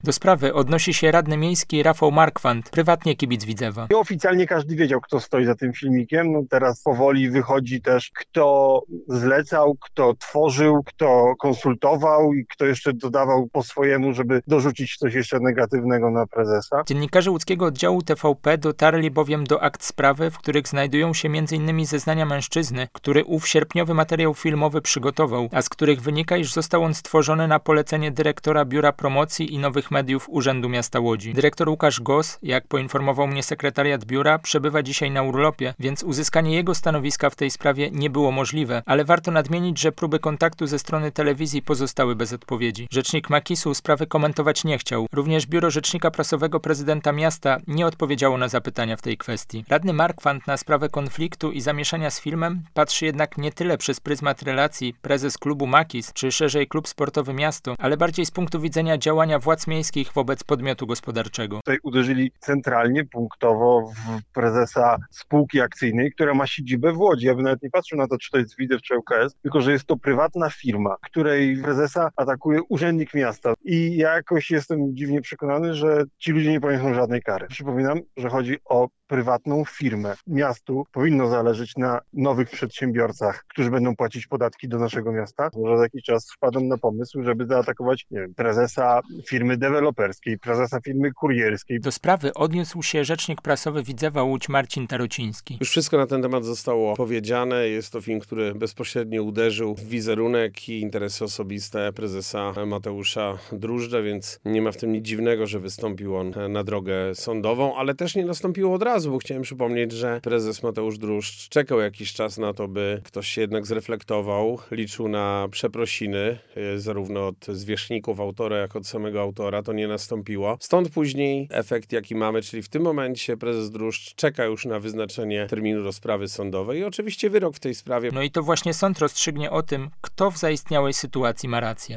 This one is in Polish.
Do sprawy odnosi się radny miejski Rafał Markwant, prywatnie kibic Widzewa. I oficjalnie każdy wiedział, kto stoi za tym filmikiem. No teraz powoli wychodzi też, kto zlecał, kto tworzył, kto konsultował i kto jeszcze dodawał po swojemu, żeby dorzucić coś jeszcze negatywnego na prezesa. Dziennikarze łódzkiego oddziału TVP dotarli bowiem do akt sprawy, w których znajdują się m.in. zeznania mężczyzny, który ów sierpniowy materiał filmowy przygotował, a z których wynika, iż został on stworzony na polecenie dyrektora Biura Promocji i Nowych Mediów Urzędu Miasta Łodzi. Dyrektor Łukasz Gos, jak poinformował mnie sekretariat biura, przebywa dzisiaj na urlopie, więc uzyskanie jego stanowiska w tej sprawie nie było możliwe, ale warto nadmienić, że próby kontaktu ze strony telewizji pozostały bez odpowiedzi. Rzecznik Makisu sprawy komentować nie chciał. Również biuro rzecznika prasowego prezydenta miasta nie odpowiedziało na zapytania w tej kwestii. Radny Markwant na sprawę konfliktu i zamieszania z filmem patrzy jednak nie tyle przez pryzmat relacji prezes klubu Makis, czy szerzej klub sportowy Miasto, ale bardziej z punktu widzenia działania władz miejskich wobec podmiotu gospodarczego. Tutaj uderzyli centralnie, punktowo w prezesa spółki akcyjnej, która ma siedzibę w Łodzi. Ja bym nawet nie patrzył na to, czy to jest Widzew, czy ŁKS, tylko że jest to prywatna firma, której prezesa atakuje urzędnik miasta. I ja jakoś jestem dziwnie przekonany, że ci ludzie nie poniosą żadnej kary. Przypominam, że chodzi o prywatną firmę. Miastu powinno zależeć na nowych przedsiębiorcach, którzy będą płacić podatki do naszego miasta. Może za jakiś czas wpadłem na pomysł, żeby zaatakować, nie wiem, prezesa firmy deweloperskiej, prezesa firmy kurierskiej. Do sprawy odniósł się rzecznik prasowy Widzewa Łódź Marcin Tarociński. Już wszystko na ten temat zostało powiedziane. Jest to film, który bezpośrednio uderzył w wizerunek i interesy osobiste prezesa Mateusza Drużdża, więc nie ma w tym nic dziwnego, że wystąpił on na drogę sądową, ale też nie nastąpiło od razu, bo chciałem przypomnieć, że prezes Mateusz Drużdż czekał jakiś czas na to, by ktoś się jednak zreflektował, liczył na przeprosiny, zarówno od zwierzchników autora, jak od samego autora. To nie nastąpiło. Stąd później efekt, jaki mamy, czyli w tym momencie prezes Drużdż czeka już na wyznaczenie terminu rozprawy sądowej i oczywiście wyrok w tej sprawie. No i to właśnie sąd rozstrzygnie o tym, kto w zaistniałej sytuacji ma rację.